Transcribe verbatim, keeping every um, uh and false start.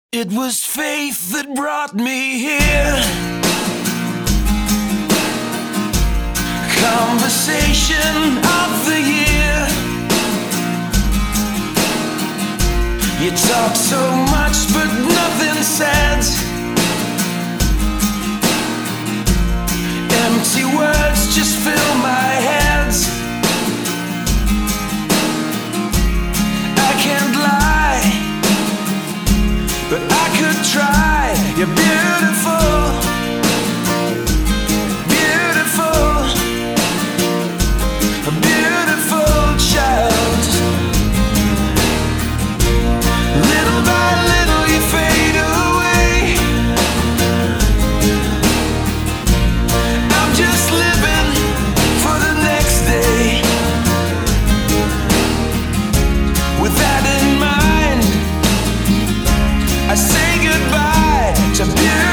It was faith that brought me here. Conversation of the year. You talk so much but nothing said. Empty words just fill my head. I can't lie, but I could try. You're beautiful, beautiful, a beautiful child. Little by little you fade away. I'm just living for the next day. With that in mind, I say goodbye to beauty.